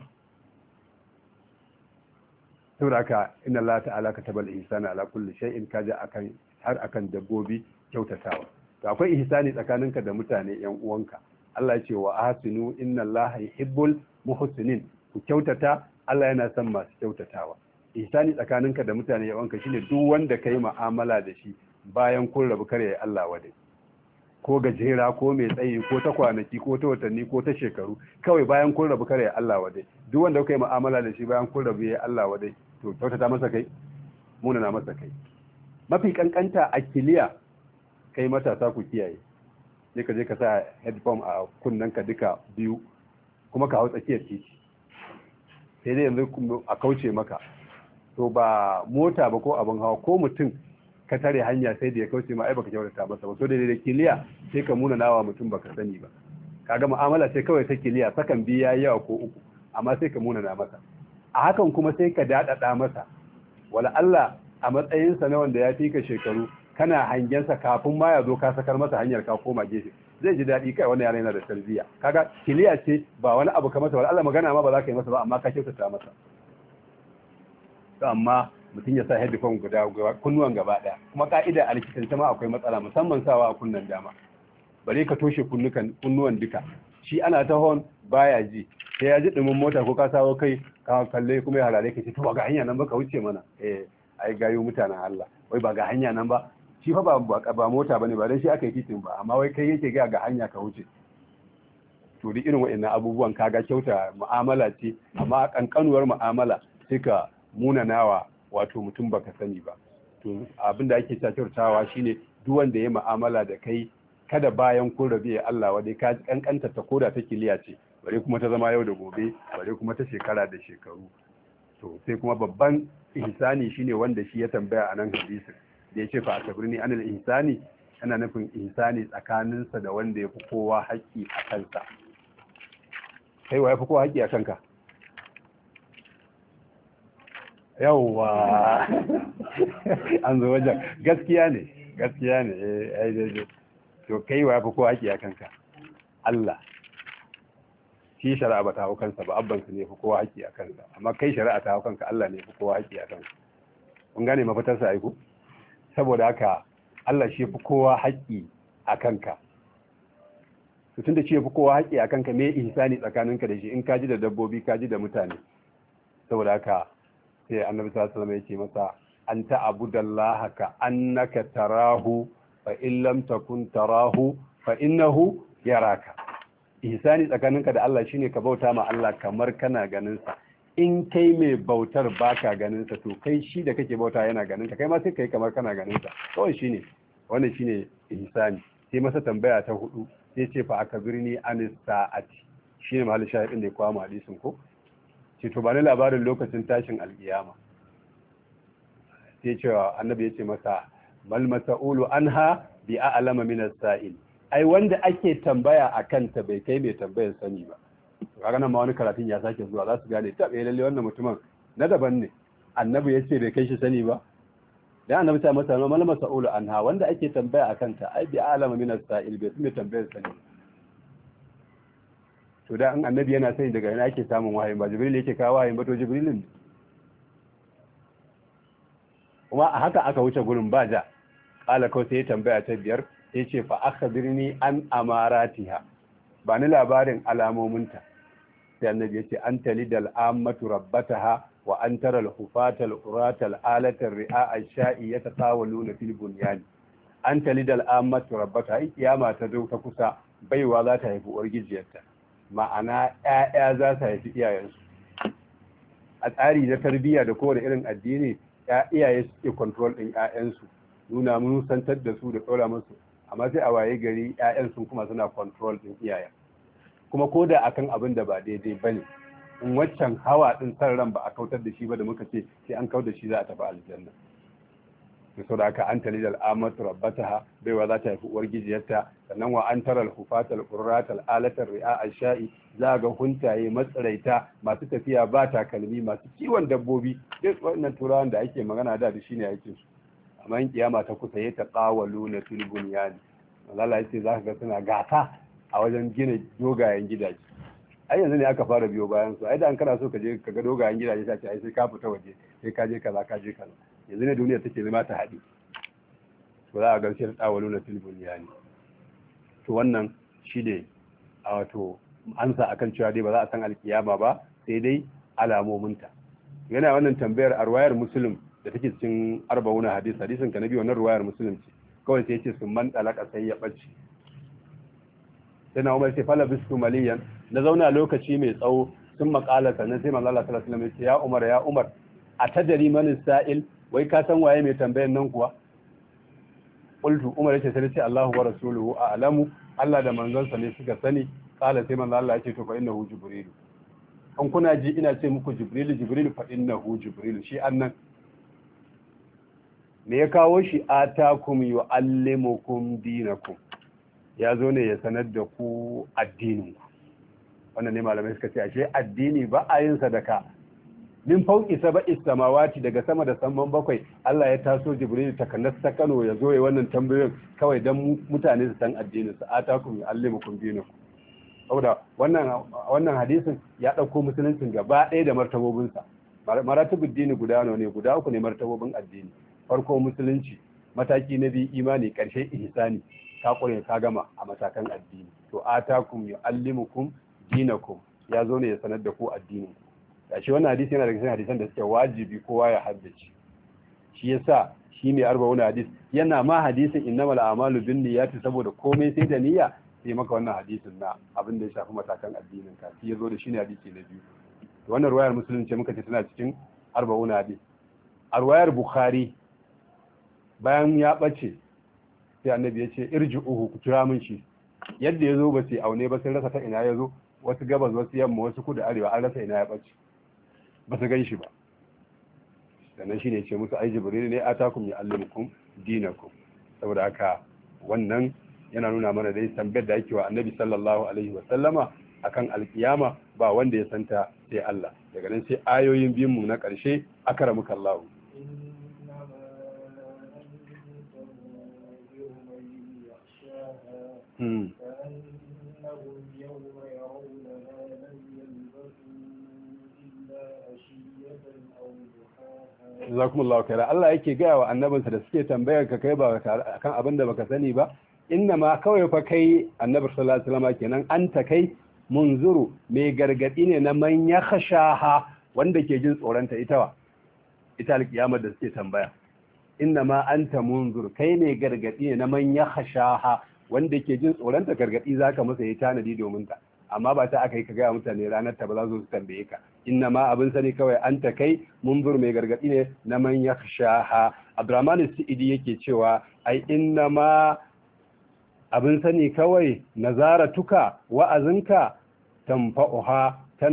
saboda haka inna Allah ta'ala katabal ihsana ala kulli shay'in kaja akan har akan dabbobi kyautatawa to akwai ihsani tsakaninka da mutane yan uwanka Allah ya ce wa ahsinu inna Allah yuhibbul muhsinin ku kyautata Allah yana son masu kyautatawa ihsani tsakaninka da mutane yan uwanka shine duk wanda kai mu'amala da shi bayan kun rabu kare Allah wadai ko gajera ko mai tsayi ko ta kwanaki ko ta watanni ko ta shekaru kawai bayan kun rabu kare Allah wadai duk wanda kai mu'amala da shi bayan kun rabu yayi Allah wadai to kyautata masa kai munana masa kai mafi kankanta a kiliya kai matasa ku kiyaye sai ka je ka sa headphone a kunnanka duka biyu kuma ka hau tsakiyar titi sai dai yanzu a kauce maka to ba mota ba ko abin hawa ko mutum ka tare hanya sai da ya kauce ma ai baka kyautata masa ba so da kiliya sai ka muna nawa mutum baka sani ba kaga mu'amala sai kawai ta kiliya sakan biya yawa ko uku amma sai ka muna na masa a hakan kuma sai ka dadada masa wala Allah a matsayinsa na wanda ya fi ka shekaru kana hangensa kafin ma ya zo ka sakar masa hanyar ka koma gefe zai ji daɗi kai wannan yana da tarbiyya kaga kiliya ce ba wani abu ka masa wala Allah magana ma ba za ka yi masa ba amma ka kyautata masa to amma mutum ya sa headphone guda kunnuwan gaba daya kuma ka'ida a likitance ma akwai matsala musamman sawa a kunnan dama bare ka toshe kunnuwan duka shi ana ta horn baya ji sai ya ji dumin mota ko ka sawo kai ka kalle kuma ya halale ka ce to ba ga hanya nan ba ka wuce mana ai gayo mutanen Allah wai ba ga hanya nan ba shi fa ba mota bane ba dan shi aka yi titin ba amma wai kai yake ga hanya ka wuce to duk irin wa'annan abubuwan kaga kyauta mu'amala ce amma kankanuwar mu'amala sai ka munanawa wato mutum baka sani ba to abinda ake kyautawa shine duk wanda ya mu'amala da kai kada bayan kun rabe Allah wadai ka kankanta ta koda ta kiliya ce bare kuma ta zama yau da gobe bare kuma ta shekara da shekaru to sai kuma babban ihsani shine wanda shi ya tambaya a nan hadisi da ya ce fa akbirni anil ihsani ana nufin ihsani tsakaninsa da wanda ya fi kowa haƙƙi a kansa kai wa ya fi kowa haƙƙi a kanka yawwa an zo wajen gaskiya ne to kai wa ya fi kowa haƙƙi a kanka Allah shi shari'a ba ta hau kansa ba abbansa ne fi kowa haƙƙi a kansa amma kai shari'a ta hau kanka Allah ne fi kowa haƙƙi a kansa kun gane mafitarsa aiko saboda haka Allah shi fi kowa haƙƙi a kanka to tunda shi fi kowa haƙƙi a kanka me ihsani tsakaninka da shi in ka ji da dabbobi ka ji da mutane saboda haka sai annabi sallallahu alaihi wasallam ya ce masa anta abudallaha ka annaka tarahu fa in lam takun tarahu fa innahu yaraka ihsani tsakaninka da Allah shine ka bauta ma Allah kamar kana ganin sa in kai mai bautar baka ganin sa to kai shi da kake bauta yana ganin ka kai ma sai kai kamar kana ganin sa kawai shine wannan shine ihsani sai masa tambaya ta hudu sai ce fa akabirni anis sa'ati shine mahallin shahidin da ya kawo hadisin ko ce to ba ni labarin lokacin tashin alkiyama sai cewa annabi ya ce masa bal mas'ulu anha bi a'lama min as-sa'il ai wanda ake tambaya akan ta bai kai mai tambayar sani ba kaga nan ma wani karatun ya sake zuwa za su gane ta bai lalle wannan mutumin na daban ne annabi ya ce bai kai shi sani ba dan annabi ta masa mal mas'ulu anha wanda ake tambaya akan ta ai bi a'lama min as-sa'il bai mai tambayar sani to da an annabi yana sani daga ina ake samun wahayi ba jibril yake kawo wahayi ba to jibrilin kuma a haka aka wuce gurin ba ja kala kawai sai ya tambaya ta biyar sai ce fa akhbirni an amaratiha ba ni labarin alamominta sai annabi yace an talidal ammatu rabbataha wa an tara al-hufata al-urata al-alata ar-ri'a ash-sha'i yatatawaluna fil bunyan an talidal ammatu rabbataha kiyama ta zo ta kusa baiwa za ta haifi uwar gijiyarta ma'ana ƴaƴa za su haifi iyayensu a tsari na tarbiyya da kowane irin addini iyaye suke control ɗin ƴaƴansu nuna musantar da su da ɗora musu amma sai a waye gari ƴaƴan sun kuma suna control ɗin iyayen kuma ko da akan abin da ba daidai bane in waccan hawa ɗin san ran ba a kautar da shi ba da muka ce sai an kautar da shi za a tafi aljanna to saboda haka an talidal amatu rabbataha baiwa za ta haifi uwar gijiyarta, sannan wa an taral hufatal qurratal alatar ri'a ash-sha'i za ga huntaye matsaraita masu tafiya ba takalmi masu kiwon dabbobi, duk wannan turawan da ake magana da shi ne aikin su. amma in kiyama ta kusa ya taqawalu na fil bunyan, Allah ya ce za ka ga suna gata a wajen gina dogayen gidaje. ai yanzu ne aka fara biyo bayan su. ai da an kana so ka je ka ga dogayen gidaje ta ce ai sai ka fita waje, sai ka je kaza ka je kaza. yanzu ne duniya take zama ta haɗi, to za a ga sai taqawalu na fil bunyan. to wannan shi ne a wato ansa akan cewa dai ba za a san alkiyama ba sai dai alamominta. yana wannan tambayar a ruwayar muslim da take cikin 40 hadisin ka nabi wannan ruwayar muslim ce. kawai sai yace sun man dalaka sai ya bace. sai na umar sai fala bistu maliyan, na zauna lokaci mai tsawo, sun makala sannan sai manzo Allah sallallahu alaihi wasallam ya umar a tadari man sa'il, wai ka san waye mai tambayar nan kuwa? qultu umar yace sai ce Allahu wa rasuluhu a'lamu, Allah da manzonsa ne suka sani. kala sai manzo Allah yace to fa innahu jibril, an kuna ji ina ce muku jibril fa innahu jibril, shi annan me ya kawo shi? atakum yuallimukum dinakum, ya zo ne ya sanar da ku addininku. wannan ne malamai suka ce ashe addini ba a yin sadaka min fauki sab'is samawati, daga sama da saman bakwai Allah ya taso jibril takanas ta Kano ya zo ya wannan tambayoyin kawai dan mutane su san addinin su. atakum yuallimukum dinakum. saboda wannan hadisin ya dauko musuluncin gaba ɗaya da martabobinsa. maratibud dini guda ne, guda uku ne martabobin addini. farko musulunci, mataki na biyu imani, karshe ihsani. ka kure ka gama a matakan addini. to atakum yuallimukum dinakum, ya zo ne ya sanar da ku addinin ku. gashi wannan hadisi yana daga cikin hadisan da suke wajibi kowa ya haddace. shi yasa shi ne 40 hadis yana ma hadisin innamal a'malu binniyati, saboda komai sai da niyya. sai maka wannan hadisin na abin da ya shafi matakan addinin ka, shi yazo da shi ne hadisi na biyu. wannan ruwayar musulunci muka ce tana cikin 40 hadis. a ruwayar bukhari bayan ya bace sai annabi ya ce irji'uhu, ku kira min shi. yadda yazo ba sai aune ba, sai rasa ta ina yazo, wasu gabas wasu yamma wasu kudu arewa, an rasa ina ya bace, ba su gan shi ba. sannan shine ce musu ai jibril ne atakum yuallimukum dinakum. saboda haka wannan yana nuna mana dai tambayar da ake wa annabi sallallahu alaihi wa sallama akan alkiyama ba wanda ya santa sai Allah. daga nan sai ayoyin biyun mu na ƙarshe, akramuka Allah. jazakumullahu khaira. Allah yake gaya wa annabinsa da suke tambayar ka kai ba akan abin da baka sani ba, inna ma kawai fa kai annabi sallallahu alaihi wasallam kenan anta kai munzuru mai gargadi ne na man yakhshaha, wanda ke jin tsoronta. ita alkiyamar da suke tambaya. inna ma anta munzur, kai ne gargadi ne na man yakhshaha, wanda ke jin tsoronta. gargadi zaka masa yi tanadi domin ta, amma ba ta aka yi ka gaya mutane ranar ta ba za su tambaye ka. inna ma abin sani kawai anta kai munzur mai gargadi ne na man yakhshaha. Abdurrahman Sa'idi yake cewa ai inna ma abin sani kawai nazaratuka, wa'azinka tanfa'uha,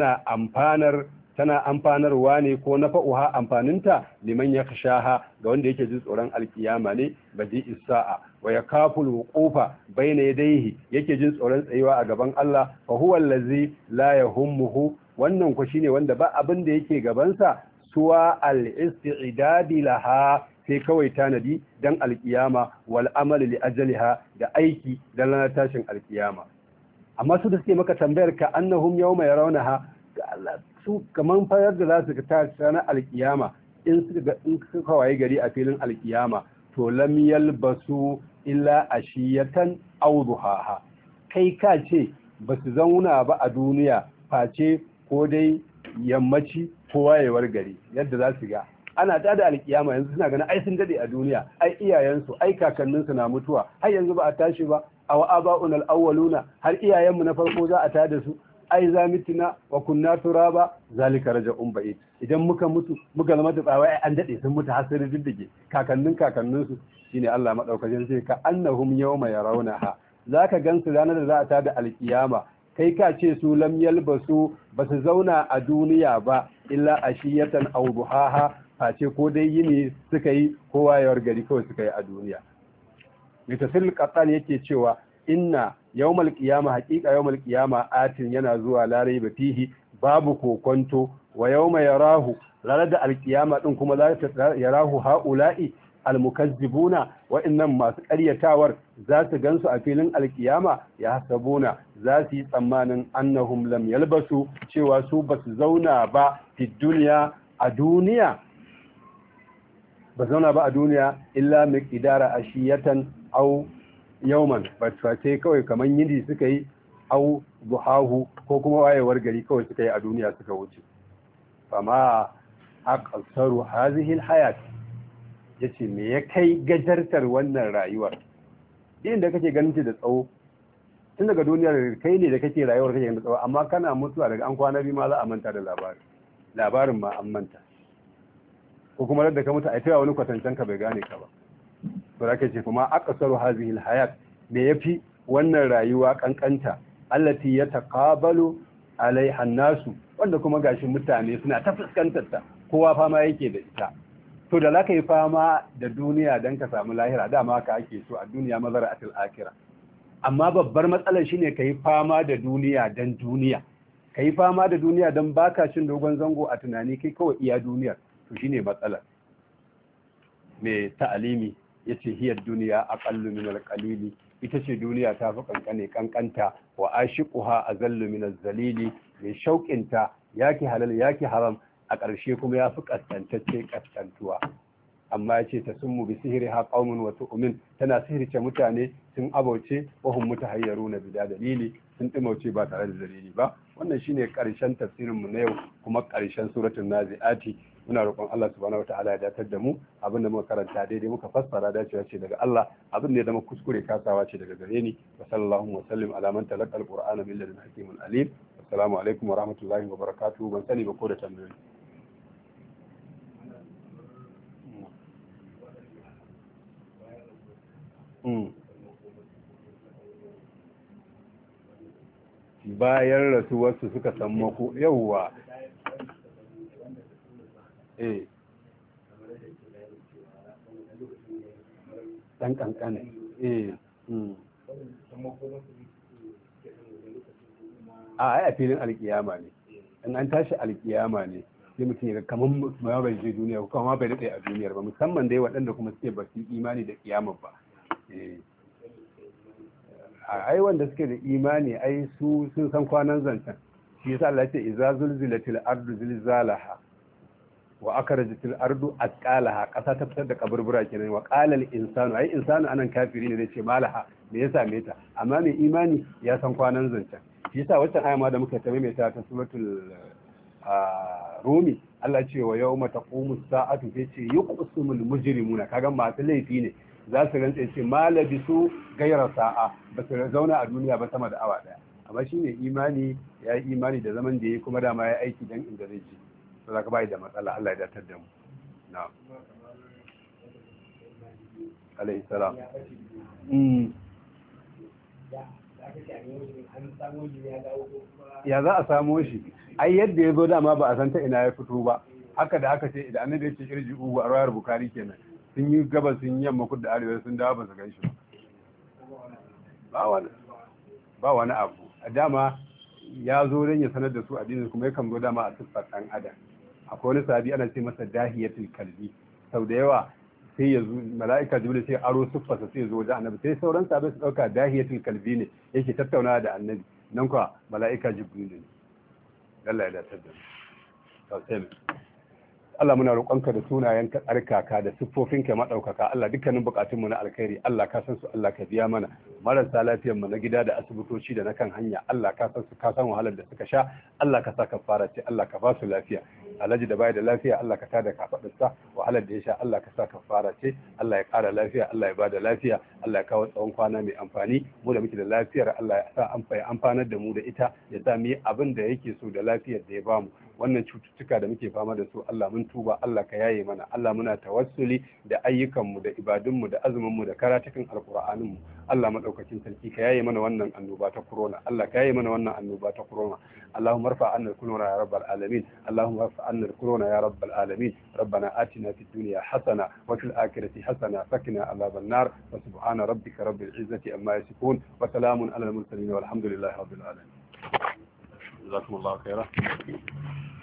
tana amfanarwa ne, ko nafa'uha amfaninta liman yakhshaha, ga wanda yake jin tsoron alkiyama ne. badi isa'a wa yakaful wuqufa bayna yadayhi, yake jin tsoron tsayuwa a gaban Allah. fa huwa allazi la yahummuhu, wannan ku shine wanda ba abin da yake gaban sa suwa al-istidadi laha, sai kawai tanadi dan alkiyama, wal amal li ajliha, da aiki dan ranar tashin alkiyama. amma su da suke maka tambayar ka annahum yawma yarawnaha, ga Allah su kaman fayar da za su ta ranar alkiyama, in suka waye gari a filin alkiyama, to lam yalbasu illa ashiyatan aw duhaha, kai ka ce ba su zauna ba a duniya face ko dai yammaci ko wayewar gari. yadda za su ga ana da alkiyama yanzu suna ganin ai sun dade a duniya, ai iyayensu ai kakanninsu na mutuwa, har yanzu ba a tashi ba. aw aba'un al-awwaluna, har iyayenmu na farko za a tada su. ai zamitina wa kunna turaba zalika raja'un ba'id, idan muka mutu muka zama tsawa ai an dade sun mutu har sai diddige kakanninsu. shine Allah madaukakin sai ka annahum yawma yarawnaha, zaka gansu ranar da za a tada alkiyama, kai ka ce su lam yalbasu, basu zauna a duniya ba illa ashiyatan aw duhaha, face ko dai yini suka yi ko wayewar gari kawai suka yi a duniya. Mitasil Qattan yake cewa inna yawmal qiyama haqiqa yawmal qiyama atin yana zuwa la raiba fihi babu kokonto wa yawma yarahu ranar da alkiyama din kuma za ta yarahu haula'i almukazzibuna wa'annan masu ƙaryatawar za su gansu a filin alkiyama ya hasabuna za su yi tsammanin annahum lam yalbasu cewa su ba su zauna ba fi duniya a duniya ba zauna ba a duniya illa miqdara ashiyatan aw yawman ba sai kawai kaman yindi suka yi aw duhahu ko kuma wayewar gari kawai suka yi a duniya suka wuce fama aqsaru hadhihi alhayat yace me ya kai gajartar wannan rayuwar inda kake ganin ta da tsawo tun daga duniyar kai ne da kake rayuwar kake ganin da tsawo amma kana mutuwa daga an kwana biyu ma za a manta da labarin ma an manta ko kuma da ka mutu a taya wani kwatancan ka bai gane ka ba to da kace kuma aqsaru hadhihi alhayat me yafi wannan rayuwa kankanta allati yataqabalu alaiha an-nasu wanda kuma gashi mutane suna ta fuskantar ta kowa fama yake da ita to da zaka yi fama da duniya dan ka samu lahira dama haka ake so a duniya mazara'atul akhirah amma babbar matsalar shine kai fama da duniya dan duniya kai fama da duniya dan baka cin dogon zango a tunani kai kawai iya duniyar to shine matsalar me ta'alimi yace hiyar duniya aqallu min al-qalili ita ce duniya ta fi kankanta wa ashiquha azallu min az-zalili mai shauƙinta yaki halal yaki haram a ƙarshe kuma ya fi kaskantacce kaskantuwa amma yace ta summu bi sihriha qaumun wa tu'min tana sihirce mutane sun abauce wa hum mutahayyaruna bi dalili sun dimauce ba tare da dalili ba wannan shine ƙarshen tafsirin mu na yau kuma ƙarshen suratul naziati muna roƙon Allah subhanahu wataala ya datar da mu abinda muka karanta daidai muka fassara dacewa ce daga Allah abin da ya zama kuskure kasawa ce daga gare ni wa sallallahu wa sallim ala man talaqa alqur'ana min ladun hakimin alim assalamu alaikum wa rahmatullahi wa barakatuh ban sani ba ko da tambayoyi bayan rasuwarsu suka san mako yawwa dan kankane a filin alkiyama ne in an tashi alkiyama ne sai mutum ya kamar ma bai je duniya ko kuma bai daɗe a duniyar ba musamman dai waɗanda kuma suke ba su imani da kiyama ba ai wanda suke da imani ai su sun san kwanan zancen shi yasa Allah ya ce idza zulzilatil ardu zilzalaha wa akhrajatil ardu asqalaha kasa ta fitar da kaburbura kenan wa qala al insanu ai insanu anan kafiri ne zai ce malaha me ya same ta amma mai imani ya san kwanan zancen shi yasa wacce aya ma da muka ta maimaita ta suratul rumi Allah ce wa yawma taqumu as-sa'atu yace yuqsimul mujrimuna kaga masu laifi ne za su rantsa ce malabisu gaira sa'a ba su zauna a duniya ba sama da awa daya amma shine imani ya yi imani da zaman da yayi kuma da ma ya aiki dan inda zai je to zaka bai da matsala Allah ya datar da mu na'am alayhi salam ya za a samo shi ai yadda ya zo dama ba a san ta ina ya fito ba haka da aka ce idan annabi ya ce irji ugu a rawar bukari kenan sun yi gabas sun yi yamma kudu da arewa sun dawo ba su gan shi ba wani abu a dama ya zo don ya sanar da su addinin kuma yakan zo dama a siffar ɗan adam akwai wani sahabi ana ce masa dahiyatul kalbi sau da yawa sai ya zo mala'ika jibril sai aro siffarsa sai ya zo wajen annabi sai sauran sahabbai su dauka dahiyatul kalbi ne yake tattaunawa da annabi nan kuwa mala'ika jibril ne Allah ya dace da mu Allah muna roƙonka da sunayenka tsarkaka da siffofinka maɗaukaka Allah dukkanin buƙatunmu na alkhairi Allah ka san su Allah ka biya mana marasa lafiyar mu na gida da asibitoci da na kan hanya Allah ka san su ka san wahalar da suka sha Allah ka sa kafara ce Allah ka ba su lafiya alhaji da bai da lafiya Allah ka tada kafadarsa wahalar da ya sha Allah ka sa kafara ce Allah ya ƙara lafiya Allah ya bada lafiya Allah ya kawo tsawon kwana mai amfani mu da muke da lafiyar Allah ya sa amfanar da mu da ita ya sa mu yi abin da yake so da lafiyar da ya bamu wannan cututtuka da muke fama da su Allah mun tuba Allah ka yaye mana Allah muna tawassuli da ayyukanmu da ibadunmu da azuminmu da karatukan alqur'aninmu Allah madaukakin sarki ka yaye mana wannan annoba ta corona Allah ka yaye mana wannan annoba ta corona اللهم ارفع عنا الكورونا يا رب العالمين اللهم ارفع عنا الكورونا يا رب العالمين ربنا آتنا في الدنيا حسنة وفي الآخرة حسنة فقنا عذاب النار وسبحان ربك رب العزة عما يصفون وسلام على المرسلين والحمد لله رب العالمين جزاكم الله خيرا